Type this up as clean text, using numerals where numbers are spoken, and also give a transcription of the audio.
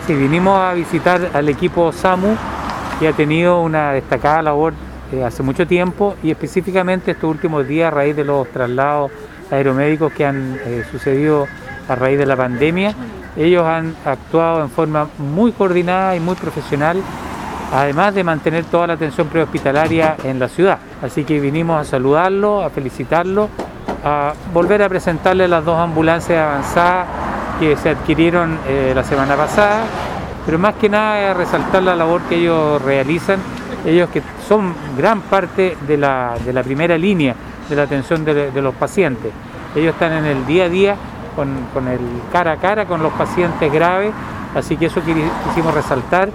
Sí, vinimos a visitar al equipo SAMU, que ha tenido una destacada labor hace mucho tiempo, y específicamente estos últimos días a raíz de los traslados aeromédicos que han sucedido a raíz de la pandemia. Ellos han actuado en forma muy coordinada y muy profesional, además de mantener toda la atención prehospitalaria en la ciudad. Así que vinimos a saludarlo, a felicitarlo, a volver a presentarle las 2 ambulancias avanzadas que se adquirieron la semana pasada, pero más que nada a resaltar la labor que ellos realizan, ellos que son gran parte de la primera línea de la atención de los pacientes. Ellos están en el día a día con el cara a cara con los pacientes graves, así que eso quisimos resaltar